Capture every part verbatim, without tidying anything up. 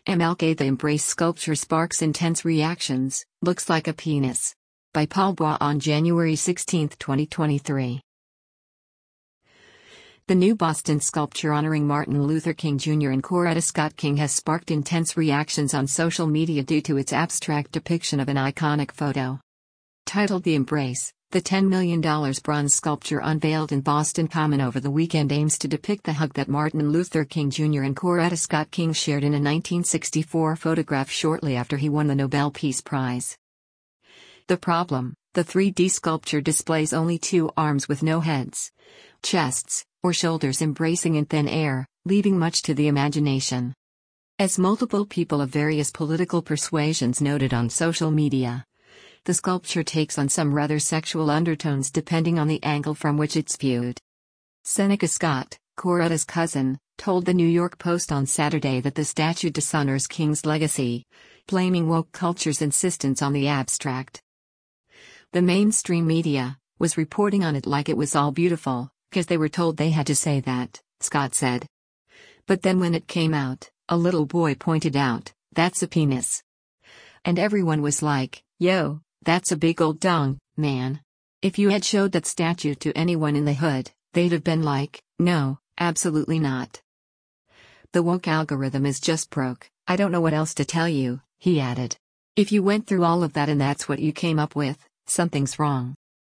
M L K The Embrace sculpture sparks intense reactions, looks like a penis. By Paul Bois on January sixteenth, twenty twenty-three. The new Boston sculpture honoring Martin Luther King Junior and Coretta Scott King has sparked intense reactions on social media due to its abstract depiction of an iconic photo. Titled The Embrace, the ten million dollar bronze sculpture unveiled in Boston Common over the weekend aims to depict the hug that Martin Luther King Junior and Coretta Scott King shared in a nineteen sixty-four photograph shortly after he won the Nobel Peace Prize. The problem: the three D sculpture displays only two arms with no heads, chests, or shoulders embracing in thin air, leaving much to the imagination. As multiple people of various political persuasions noted on social media, the sculpture takes on some rather sexual undertones depending on the angle from which it's viewed. Seneca Scott, Coretta's cousin, told the New York Post on Saturday that the statue dishonors King's legacy, blaming woke culture's insistence on the abstract. The mainstream media was reporting on it like it was all beautiful, because they were told they had to say that, Scott said. But then when it came out, a little boy pointed out, "That's a penis." And everyone was like, "Yo, that's a big old dong, man." If you had showed that statue to anyone in the hood, they'd have been like, "No, absolutely not. The woke algorithm is just broke, I don't know what else to tell you," he added. "If you went through all of that and that's what you came up with, something's wrong."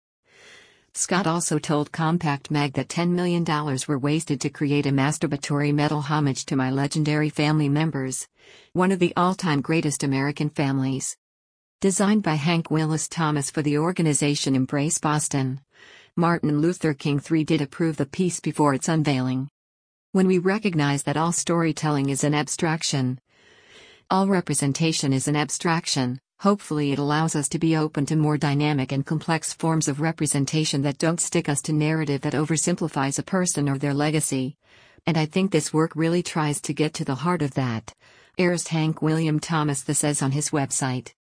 Scott also told Compact Mag that ten million dollars were wasted to create a masturbatory metal homage to my legendary family members, one of the all-time greatest American families. Designed by Hank Willis Thomas for the organization Embrace Boston, Martin Luther King the third did approve the piece before its unveiling. When we recognize that all storytelling is an abstraction, all representation is an abstraction, hopefully it allows us to be open to more dynamic and complex forms of representation that don't stick us to narrative that oversimplifies a person or their legacy. And I think this work really tries to get to the heart of that, airs Hank William Thomas the says on his website.